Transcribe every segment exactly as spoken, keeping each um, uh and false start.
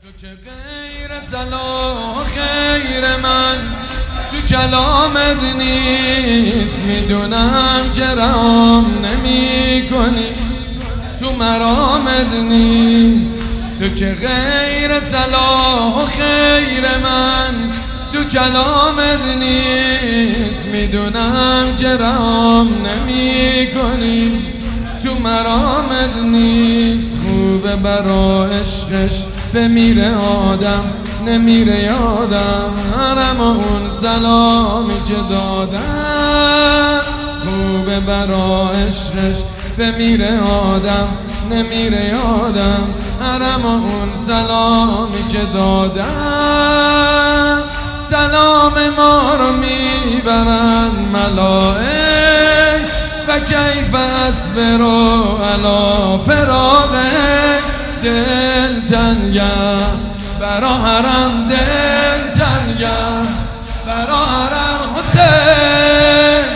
تو که غیر صلاح و خیر من تو کلامت نیست، میدونم که رام نمی کنی تو مرامت نیست. تو که غیر صلاح و خیر من تو کلامت نیست، میدونم که رام نمی کنی تو مرامت نیست. خوبه برا عشقش بمیره آدم، نمیره یادم حرم و اون سلامی که دادم. خوبه برا عشقش بمیره آدم، نمیره یادم حرم و اون سلامی که دادم. سلام ما رو میبرن ملائک و کیف اصبرو علی فراقک. دل تنگم برا حرم، دل تنگم برا حرم حسین.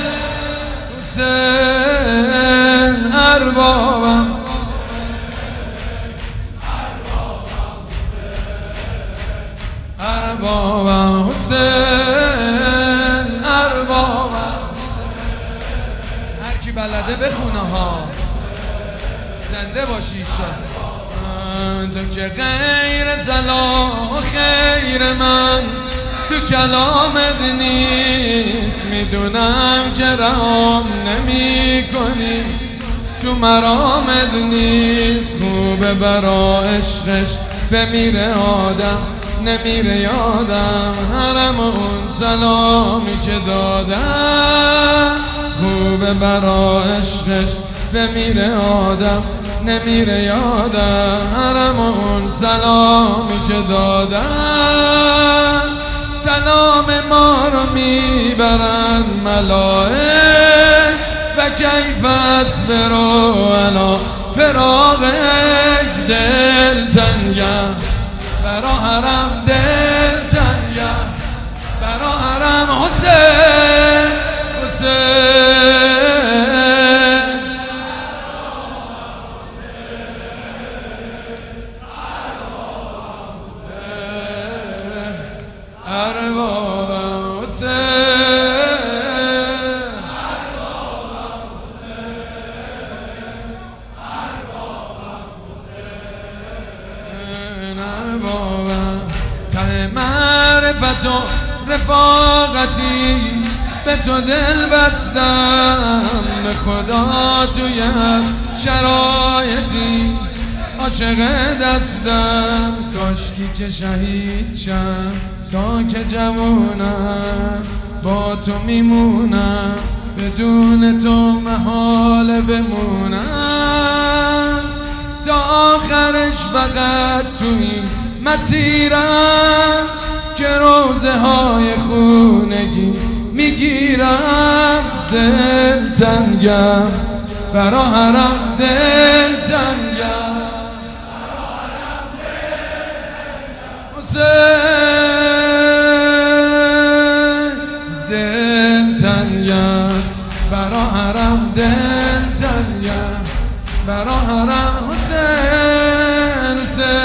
حسین اربابم، اربابم حسین، اربابم. هر کی بلده بخونه ها، زنده باشی ایشالله. تو که غیر صلاح و خیر من تو کلامت نیست، میدونم که رام نمی کنی تو مرامت نیست. خوبه برا عشقش بمیره آدم، نمیره یادم حرم اون سلامی که دادم. خوبه برا عشقش بمیره آدم، نمیره یادم حرم اون سلامی که دادم. سلام ما رو میبرن ملائک و کیف اصبرو علی فراقک. دل تنگم برا حرم، دل تنگم برا حرم حسین، حسین اربابم، حسین اربابم، حسین اربابم. ته معرفت و رفاقتی به تو دل بستم، به خدا توی هر شرایطی عاشق دستم. کاشکی که شهید شم تا که جوونم، با تو میمونم بدون تو محال بمونم. تا آخرش فقط تو این مسیرم که روزه های خونگی میگیرم. دل تنگم برا حرم، دل تنگم حسین، دل تنگم برا حرم، دل تنگم برا حرم حسین، حسین